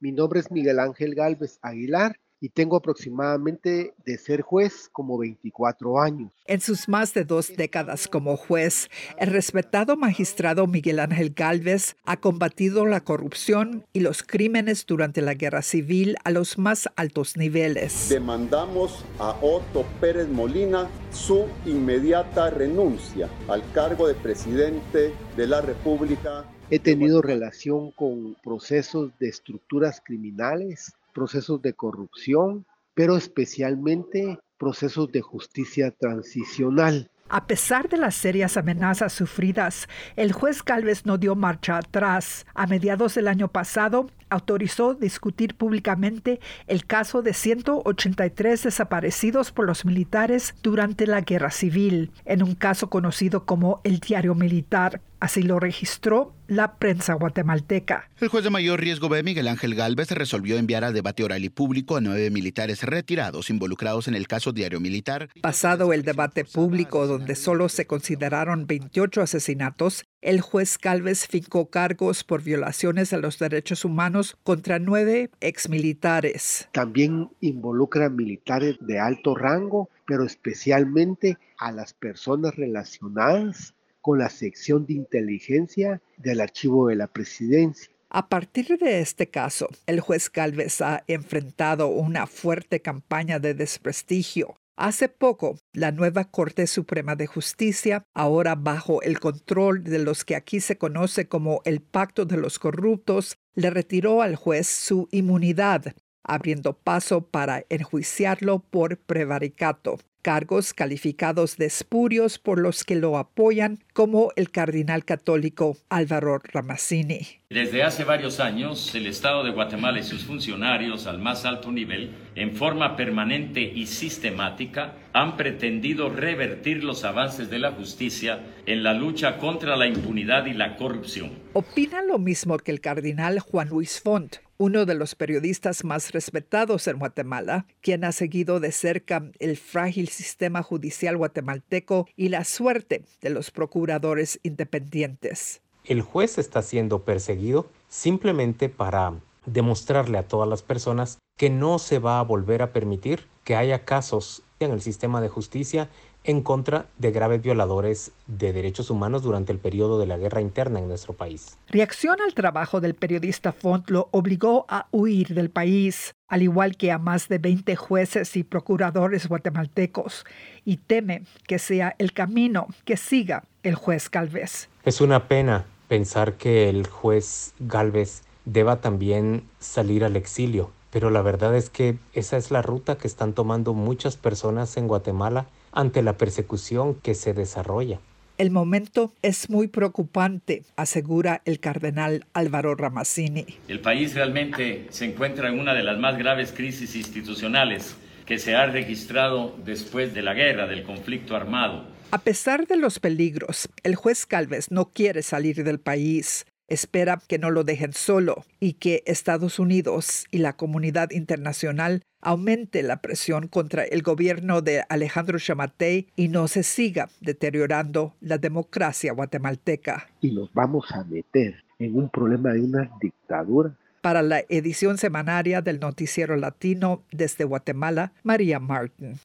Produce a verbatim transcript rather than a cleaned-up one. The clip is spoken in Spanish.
Mi nombre es Miguel Ángel Gálvez Aguilar y tengo aproximadamente de ser juez como veinticuatro años. En sus más de dos décadas como juez, el respetado magistrado Miguel Ángel Gálvez ha combatido la corrupción y los crímenes durante la Guerra Civil a los más altos niveles. Demandamos a Otto Pérez Molina su inmediata renuncia al cargo de presidente de la República. He tenido relación con procesos de estructuras criminales, procesos de corrupción, pero especialmente procesos de justicia transicional. A pesar de las serias amenazas sufridas, el juez Gálvez no dio marcha atrás. A mediados del año pasado, autorizó discutir públicamente el caso de ciento ochenta y tres desaparecidos por los militares durante la Guerra Civil, en un caso conocido como el Diario Militar. Así lo registró la prensa guatemalteca. El juez de mayor riesgo B, Miguel Ángel Gálvez, resolvió enviar a debate oral y público a nueve militares retirados involucrados en el caso Diario Militar. Pasado el debate público, donde solo se consideraron veintiocho asesinatos, el juez Gálvez fincó cargos por violaciones a los derechos humanos contra nueve exmilitares. También involucra militares de alto rango, pero especialmente a las personas relacionadas con la sección de inteligencia del archivo de la presidencia. A partir de este caso, el juez Gálvez ha enfrentado una fuerte campaña de desprestigio. Hace poco, la nueva Corte Suprema de Justicia, ahora bajo el control de los que aquí se conoce como el Pacto de los Corruptos, le retiró al juez su inmunidad, abriendo paso para enjuiciarlo por prevaricato, cargos calificados de espurios por los que lo apoyan, como el cardenal católico Álvaro Ramazzini. Desde hace varios años, el Estado de Guatemala y sus funcionarios al más alto nivel, en forma permanente y sistemática, han pretendido revertir los avances de la justicia en la lucha contra la impunidad y la corrupción. Opina lo mismo que el cardenal Juan Luis Font, uno de los periodistas más respetados en Guatemala, quien ha seguido de cerca el frágil sistema judicial guatemalteco y la suerte de los procuradores independientes. El juez está siendo perseguido simplemente para demostrarle a todas las personas que no se va a volver a permitir que haya casos en el sistema de justicia en contra de graves violadores de derechos humanos durante el periodo de la guerra interna en nuestro país. Reacción al trabajo del periodista Font lo obligó a huir del país, al igual que a más de veinte jueces y procuradores guatemaltecos, y teme que sea el camino que siga el juez Gálvez. Es una pena pensar que el juez Gálvez deba también salir al exilio, pero la verdad es que esa es la ruta que están tomando muchas personas en Guatemala ante la persecución que se desarrolla. El momento es muy preocupante, asegura el cardenal Álvaro Ramazzini. El país realmente se encuentra en una de las más graves crisis institucionales que se ha registrado después de la guerra, del conflicto armado. A pesar de los peligros, el juez Gálvez no quiere salir del país. Espera que no lo dejen solo y que Estados Unidos y la comunidad internacional aumente la presión contra el gobierno de Alejandro Yamatei y no se siga deteriorando la democracia guatemalteca. Y nos vamos a meter en un problema de una dictadura. Para la edición semanaria del Noticiero Latino desde Guatemala, María Martin.